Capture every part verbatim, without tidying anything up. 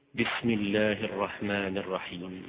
بسم الله الرحمن الرحيم.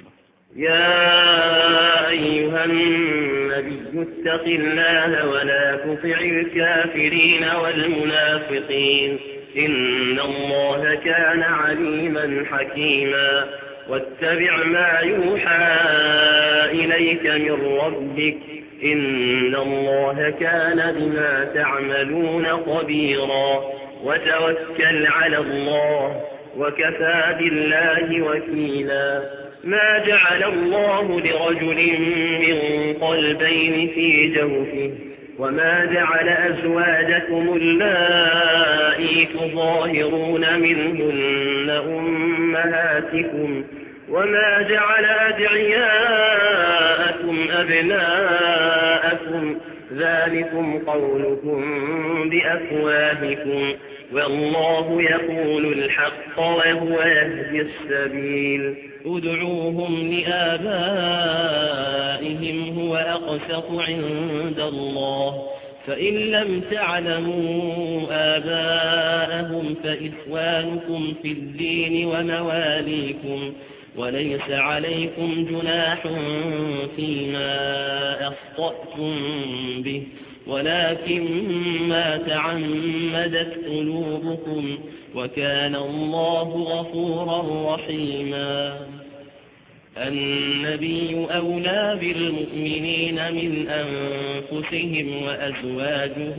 يا أيها النبي اتق الله ولا تطع الكافرين والمنافقين إن الله كان عليما حكيما. واتبع ما يوحى إليك من ربك إن الله كان بما تعملون خبيرا. وتوكل على الله وكفى بالله وكيلا. ما جعل الله لرجل من قلبين في جوفه وما جعل أزواجكم اللائي تظاهرون منهن أمهاتكم وما جعل أدعياءكم أبناءكم ذلكم قولكم بأفواهكم والله يقول الحق وهو يهدي السبيل. ادعوهم لآبائهم هو أقسط عند الله فإن لم تعلموا آباءهم فإخوانكم في الدين ومواليكم وليس عليكم جناح فيما أخطأتم به ولكن ما تعمدت قلوبكم وكان الله غفورا رحيما. النبي أولى بالمؤمنين من أنفسهم وأزواجه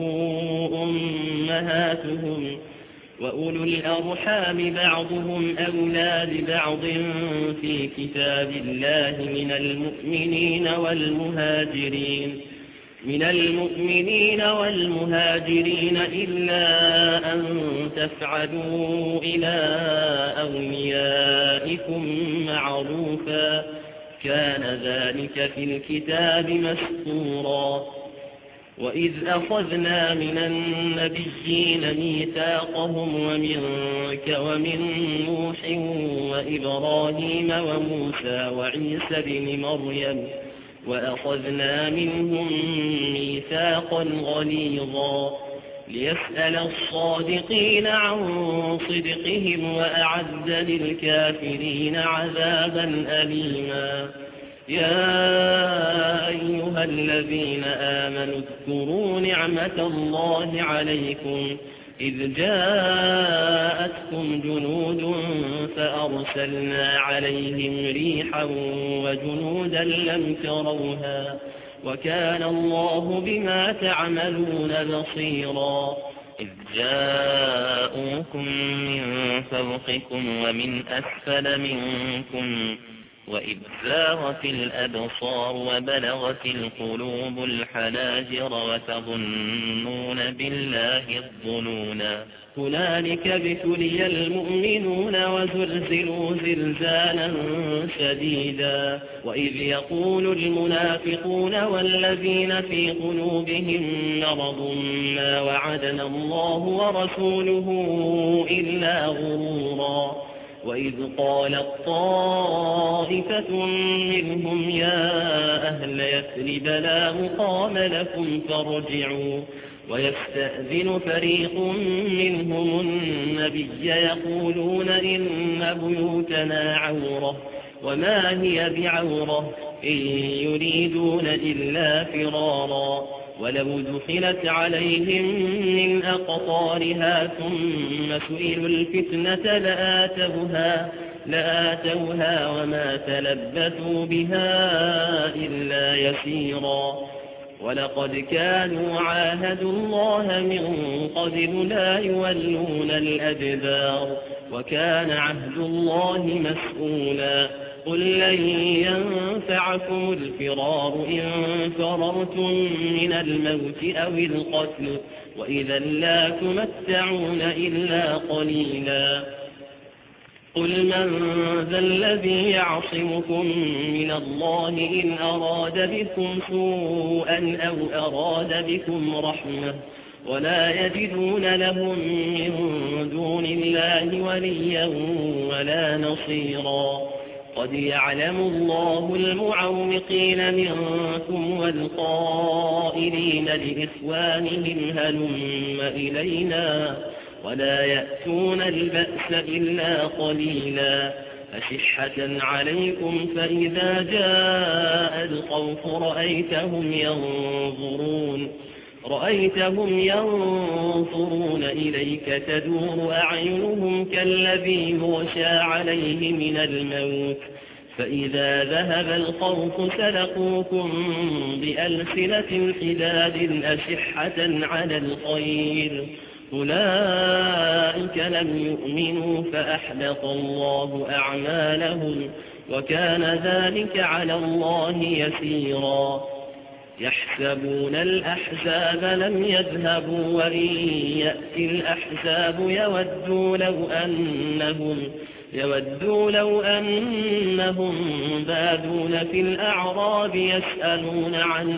أمهاتهم وأولو الأرحام بعضهم أولى ببعض في كتاب الله من المؤمنين والمهاجرين من المؤمنين والمهاجرين إلا أن تفعلوا إلى أوليائكم معروفا كان ذلك في الكتاب مسطورا. وإذ أخذنا من النبيين ميثاقهم ومنك ومن نوح وإبراهيم وموسى وعيسى بن مريم وأخذنا منهم ميثاقا غليظا ليسأل الصادقين عن صدقهم وأعد للكافرين عذابا أليما. يا أيها الذين آمنوا اذكروا نعمة الله عليكم إذ جاءتكم جنود فأرسلنا عليهم ريحا وجنودا لم تروها وكان الله بما تعملون بصيرا. إذ جاءوكم من فوقكم ومن أسفل منكم وإذ زاغت الأبصار وبلغت القلوب الحناجر وتظنون بالله الظنونا. هنالك ابتلي المؤمنون وزلزلوا زلزالا شديدا. وإذ يقول المنافقون والذين في قلوبهم مرض ما وعدنا الله ورسوله إلا غرورا. وإذ قالت طائفة منهم يا أهل يثرب لا مقام لكم فارجعوا ويستأذن فريق منهم النبي يقولون إن بيوتنا عورة وما هي بعورة إن يريدون إلا فرارا. ولو دخلت عليهم من أقطارها ثم سئلوا الفتنة لآتوها, لآتوها وما تلبثوا بها إلا يسيرا. ولقد كانوا عاهدوا الله من قبل لا يولون الأدبار وكان عهد الله مسؤولا. قل لن ينفعكم الفرار إن فررتم من الموت أو القتل وإذا لا تمتعون إلا قليلا. قل من ذا الذي يعصمكم من الله إن أراد بكم سوءا أو أراد بكم رحمة ولا يجدون لهم من دون الله وليا ولا نصيرا. قد يعلم الله المعوقين منكم والقائلين لإخوانهم هلم إلينا ولا يأتون البأس إلا قليلا أشحة عليكم فإذا جاء الخوف رأيتهم ينظرون رأيتهم ينظرون إليك تدور أعينهم كالذي يغشى عليه من الموت فإذا ذهب الخوف سلقوكم بألسنة حداد أشحة على الخير أولئك لم يؤمنوا فأحبط الله أعمالهم وكان ذلك على الله يسيرا يحسبون الأحزاب لم يذهبوا وإن يأتي الأحزاب يودوا لو أنهم يودوا لو أنهم بادون في الأعراب يسألون عن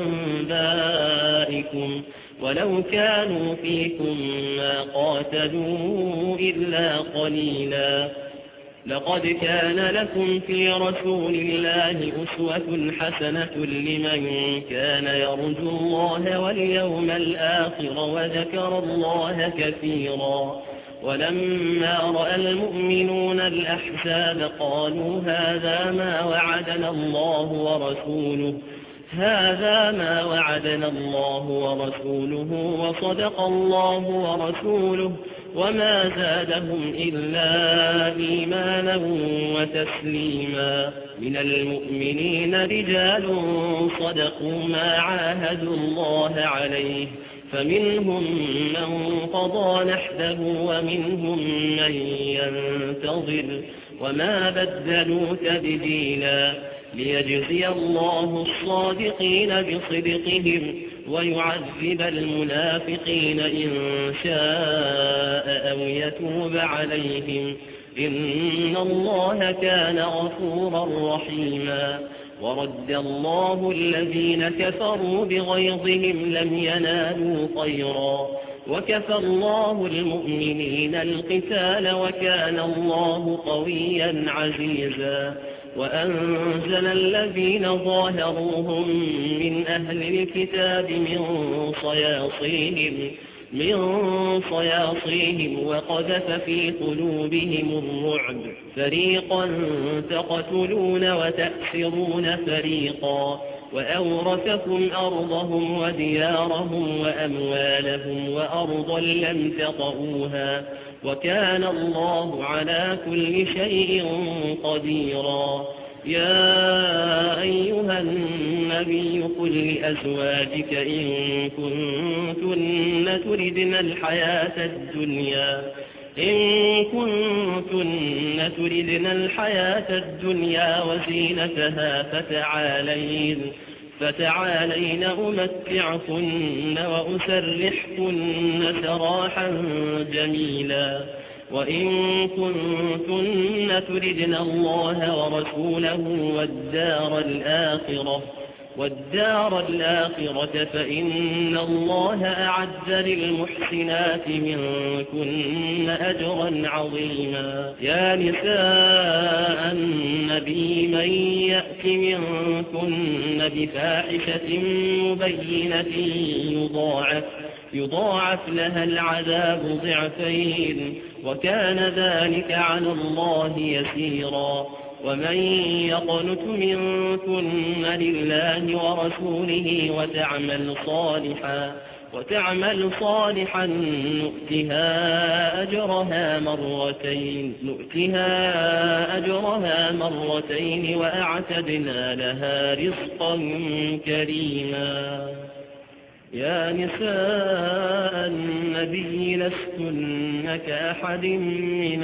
أنبائكم ولو كانوا فيكم ما قاتلوا إلا قليلا لقد كان لكم في رسول الله أسوة حسنة لمن كان يرجو الله واليوم الآخر وذكر الله كثيرا ولما رأى المؤمنون الأحزاب قالوا هذا ما وعدنا الله ورسوله هذا ما وعدنا الله ورسوله وصدق الله ورسوله وما زادهم إلا إيمانا وتسليما من المؤمنين رجال صدقوا ما عاهدوا الله عليه فمنهم من قضى نحبه ومنهم من ينتظر وما بدلوا تبديلا ليجزي الله الصادقين بصدقهم ويعذب المنافقين إن شاء أو يتوب عليهم إن الله كان غفورا رحيما ورد الله الذين كفروا بغيظهم لم ينالوا خيرا وكفى الله المؤمنين القتال وكان الله قويا عزيزا وأنزل الذين ظاهروهم من أهل الكتاب من صياصيهم من صياصيهم وقذف في قلوبهم الرعب فريقا تقتلون وتأسرون فريقا وأورثكم أرضهم وديارهم وأموالهم وأرضا لم تطئوها وكان الله على كل شيء قديرا يا أيها النبي قل لأزواجك إن كنتن تردن الحياة الدنيا إن كنتن تردن الحياة الدنيا وزينتها فتعالين فتعالين أمتعكن وأسرحكن سراحا جميلا وإن كنتن تردن الله ورسوله والدار الآخرة والدار الآخرة فإن الله أعد للمحسنات منكن أجرا عظيما يا نساء النبي من يأت منكن بفاحشة مبينة يضاعف يضاعف لها العذاب ضعفين وكان ذلك على الله يسيرا ومن يقنت منكن لله ورسوله وتعمل صالحا وتعمل صالحا نؤتها أجرها مرتين نؤتها أجرها مرتين وأعتدنا لها رزقا كريما يا نساء النبي لستن كأحد من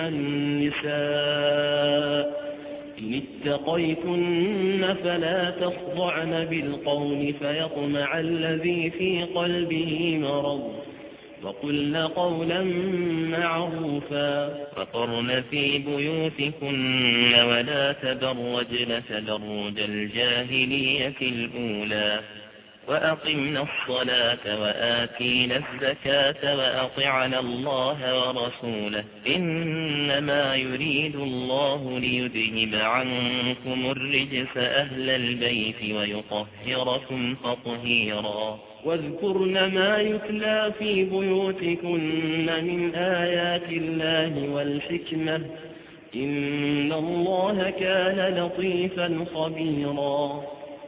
النساء إن اتقيتن فلا تخضعن بالقول فيطمع الذي في قلبه مرض وقلن قولا معروفا وقرن في بيوتكن ولا تبرجن تبرج الجاهلية الأولى وأقمنا الصلاة وآتينا الزكاة وأطعنا الله ورسوله إنما يريد الله ليذهب عنكم الرجس أهل البيت ويطهركم تطهيرا واذكرن ما يتلى في بيوتكن من آيات الله والحكمة إن الله كان لطيفا خبيرا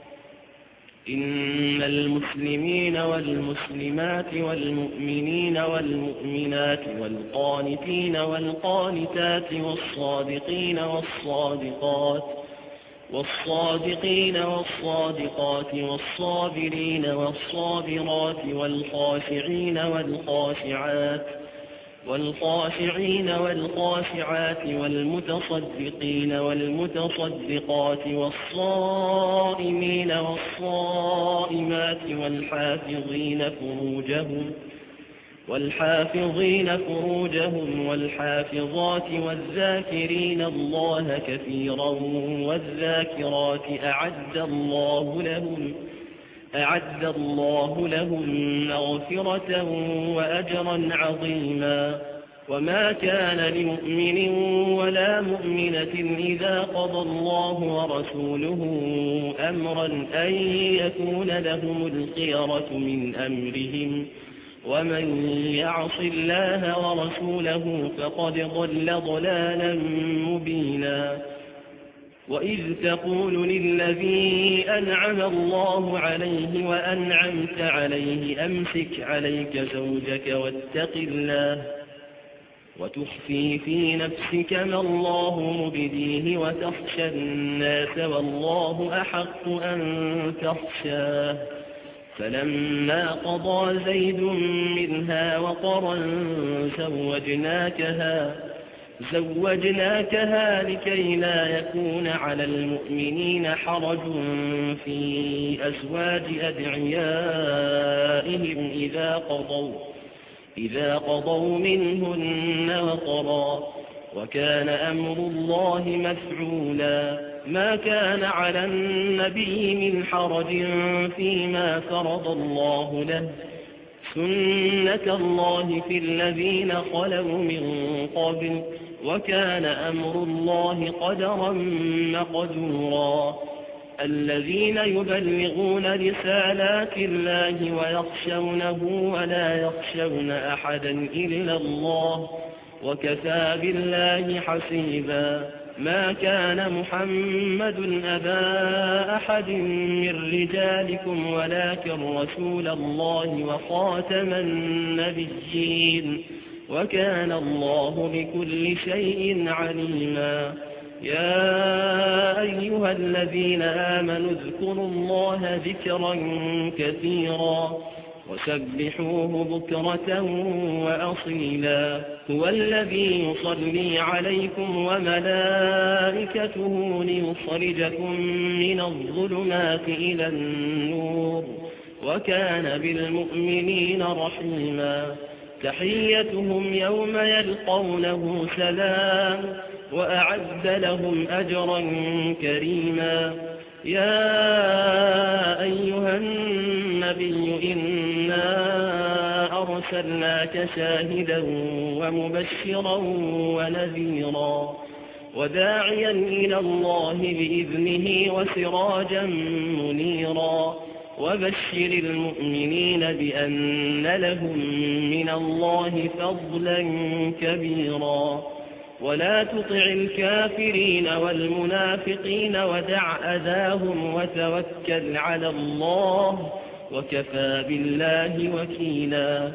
إن المسلمين والمسلمات والمؤمنين والمؤمنات والقانتين والقانتات والصادقين والصادقات والصادقين والصادقات والصابرين والصابرات والخاشعين والخاشعات والخاشعين والخاشعات والمتصدقين والمتصدقات والصائمين والصائمات والحافظين فروجهم والحافظين فروجهم والحافظات والذاكرين الله كثيرا والذاكرات أعد الله لهم أعد الله لهم مغفرة وأجرا عظيما وما كان لمؤمن ولا مؤمنة إذا قضى الله ورسوله أمرا أن يكون لهم الخيرة من أمرهم ومن يعص الله ورسوله فقد ضل ضلالا مبينا وإذ تقول للذي أنعم الله عليه وأنعمت عليه أمسك عليك زوجك واتق الله وتخفي في نفسك ما الله مبديه وتخشى الناس والله أحق أن تخشاه فلما قضى زيد منها وطرا زوجناكها زوجناكها لكي لا يكون على المؤمنين حرج في أزواج أدعيائهم إذا قضوا إذا قضوا منهن وطرا وكان أمر الله مفعولا ما كان على النبي من حرج فيما فرض الله له سنة الله في الذين خلوا من قبل وكان أمر الله قدرا مقدورا الذين يبلغون رسالات الله ويخشونه ولا يخشون أحدا إلا الله وكفى بالله حسيبا ما كان محمد أبا أحد من رجالكم ولكن رسول الله وخاتم النبيين وكان الله بكل شيء عليما يا أيها الذين آمنوا اذكروا الله ذكرا كثيرا وسبحوه بكرة وأصيلا هو الذي يصلي عليكم وملائكته ليخرجكم من الظلمات إلى النور وكان بالمؤمنين رحيما تحيتهم يوم يلقونه سلام وأعد لهم أجرا كريما يا أيها النبي إنا أرسلناك شاهدا ومبشرا ونذيرا وداعيا إلى الله بإذنه وسراجا منيرا وبشر المؤمنين بأن لهم من الله فضلا كبيرا ولا تطع الكافرين والمنافقين ودع أذاهم وتوكل على الله وكفى بالله وكيلا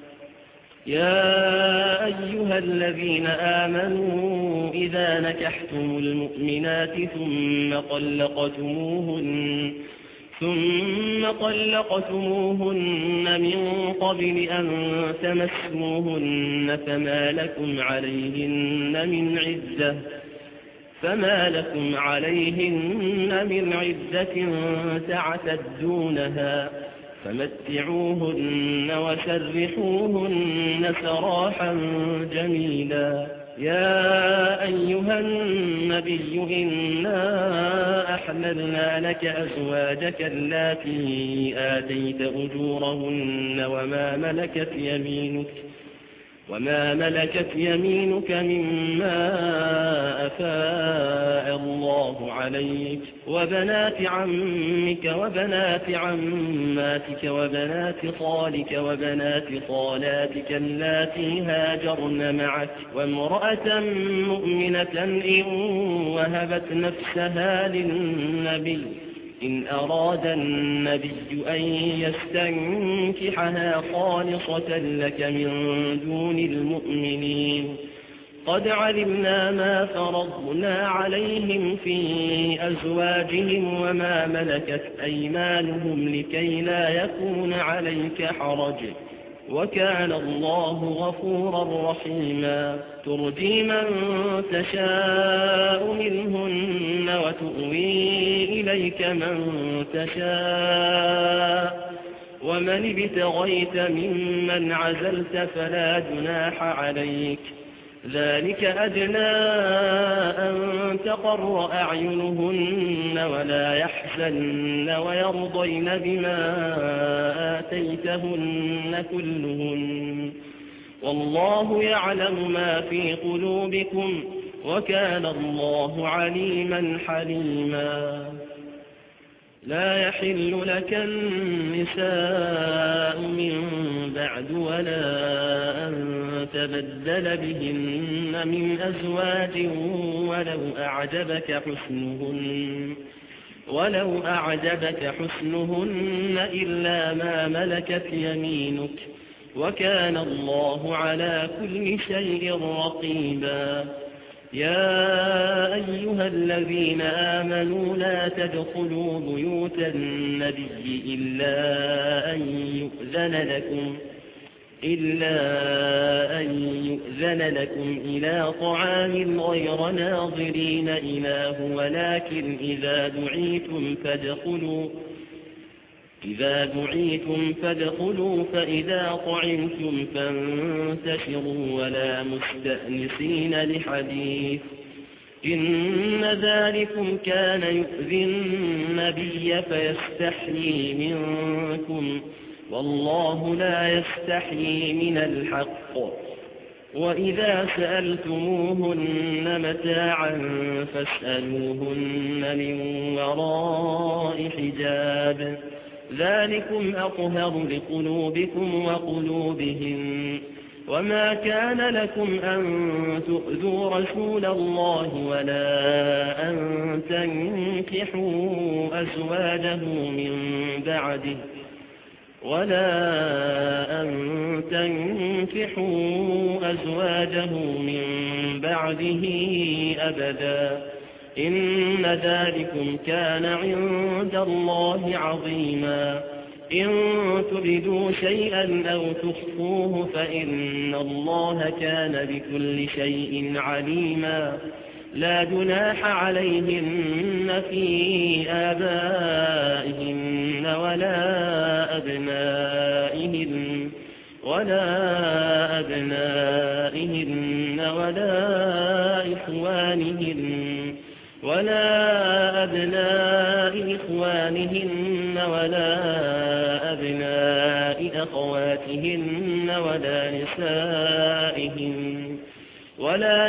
يا أيها الذين آمنوا إذا نكحتم المؤمنات ثم طلقتموهن ثم طلقتموهن من قبل أن تمسوهن فما لكم عليهن من عدة فما لكم عليهن من عدة تعتدونها فمتعوهن وسرحوهن سراحا جميلا يا أيها النبي إنا أحللنا لك أزواجك اللاتي آتيت أجورهن وما ملكت يمينك وما ملكت يمينك مما أفاء الله عليك وبنات عمك وبنات عماتك وبنات خالك وبنات خالاتك اللاتي هاجرن معك وامرأة مؤمنة إن وهبت نفسها للنبي إن أراد النبي أن يستنكحها خالصة لك من دون المؤمنين قد علمنا ما فرضنا عليهم في أزواجهم وما ملكت أيمانهم لكي لا يكون عليك حرج وكان الله غفورا رحيما ترجي من تشاء منهن وتؤوي إليك من تشاء ومن ابتغيت ممن عزلت فلا جناح عليك ذلك أدنى أن تقر أعينهن ولا يحزن ويرضين بما آتيتهن كلهن والله يعلم ما في قلوبكم وكان الله عليما حليما لا يحل لك النساء من بعد ولا أن تبدل بهن من أزواج ولو أعجبك حسنهن ولو أعجبك حسنهن إلا ما ملكت يمينك وكان الله على كل شيء رقيبا يا أيها الذين آمنوا لا تدخلوا بيوت النبي إلا أن يؤذن لكم إلا أن يؤذن لكم إلى طعام غير ناظرين إناه ولكن إذا دعيتم فادخلوا إذا دعيتم فادخلوا فإذا طعمتم فانتشروا ولا مستأنسين لحديث إن ذلكم كان يؤذي النبي فيستحيي منكم والله لا يستحيي من الحق وإذا سألتموهن متاعا فاسألوهن من وراء حجاب ذلكم أطهر لقلوبكم وقلوبهم وما كان لكم أن تؤذوا رسول الله ولا أن تنكحوا أزواجه من بعده ولا أن تنكحوا أزواجه من بعده أبدا إن ذلكم كان عند الله عظيما إن تبدوا شيئا أو تخفوه فإن الله كان بكل شيء عليما لا جناح عليهن في آبائهن ولا أبنائهن ولا أبنائهن ولا إخوانهن ولا أبناء إخوانهن ولا أبناء أخواتهن ولا نسائهن ولا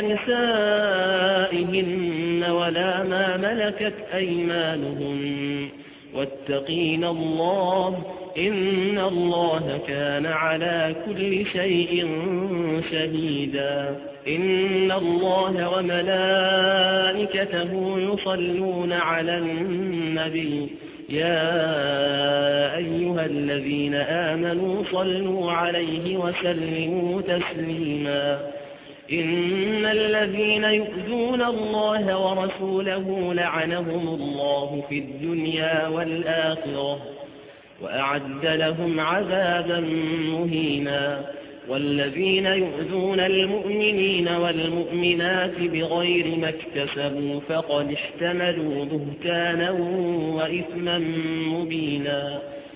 نسائهن ولا ما ملكت أيمانهن واتقين الله إن الله كان على كل شيء شهيدا إن الله وملائكته يصلون على النبي يا أيها الذين آمنوا صلوا عليه وسلموا تسليما إن الذين يؤذون الله ورسوله لعنهم الله في الدنيا والآخرة وأعد لهم عذابا مهينا والذين يؤذون المؤمنين والمؤمنات بغير ما اكتسبوا فقد احتملوا بهتانا وإثما مبينا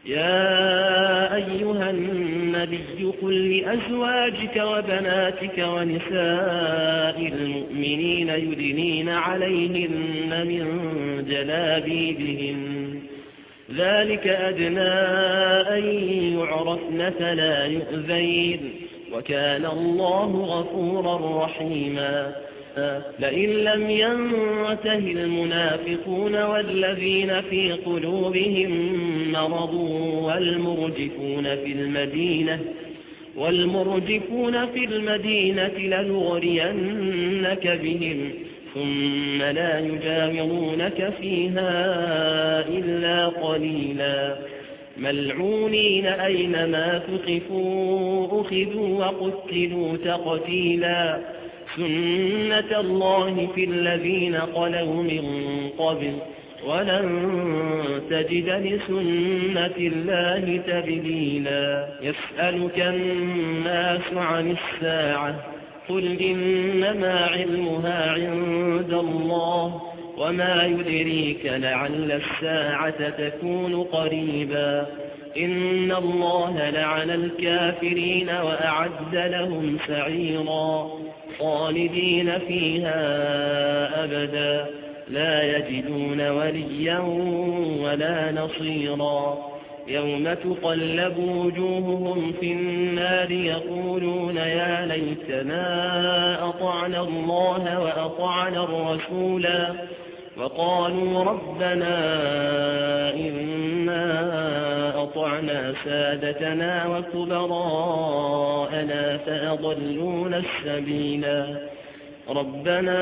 يا أيها النبي قل لأزواجك وبناتك ونساء المؤمنين يدنين عليهن من جلابيبهن ذلك أدنى أن يعرفن فلا يؤذين وكان الله غفورا رحيما لئن لم ينته المنافقون والذين في قلوبهم مرض والمرجفون في المدينة والمرجفون في المدينة لنغرينك بهم ثم لا يجاورونك فيها إلا قليلا ملعونين أينما ثقفوا أخذوا وقتلوا تقتيلا سنة الله في الذين خلوا من قبل ولن تجد لسنة الله تبديلا يسألك الناس عن الساعة قل إنما علمها عند الله وما يدريك لعل الساعة تكون قريبا إن الله لعن الكافرين وأعد لهم سعيرا خالدين فيها أبدا لا يجدون وليا ولا نصيرا يوم تقلب وجوههم في النار يقولون يا ليتنا أطعنا الله وأطعنا الرسولا وقالوا ربنا إنا أطعنا سادتنا وكبراءنا فأضلونا السبيلا ربنا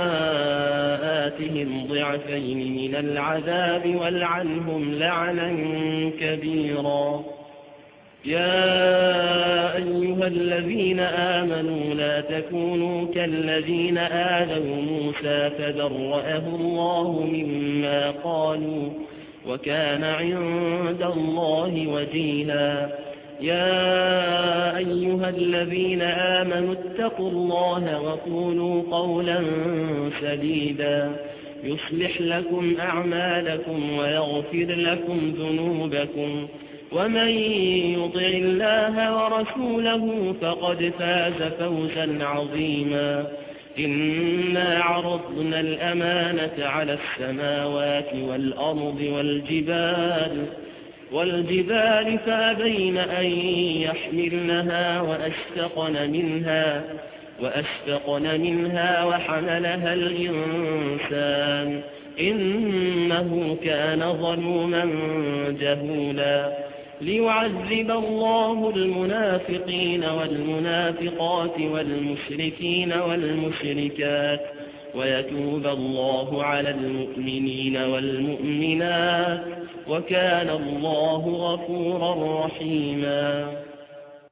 آتهم ضعفين من العذاب والعنهم لعنا كبيرا يا أيها الذين آمنوا لا تكونوا كالذين آذوا موسى فبرأه الله مما قالوا وكان عند الله وجيها يا أيها الذين آمنوا اتقوا الله وقولوا قولا سديدا يصلح لكم أعمالكم ويغفر لكم ذنوبكم ومن يطع الله ورسوله فقد فاز فوزا عظيما إنا عرضنا الأمانة على السماوات والأرض والجبال والجبال فأبين أن يحملنها وأشفقن منها وأشفقن منها وحملها الإنسان إنه كان ظلوما جهولا ليعذب الله المنافقين والمنافقات والمشركين والمشركات ويتوب الله على المؤمنين والمؤمنات وكان الله غفورا رحيما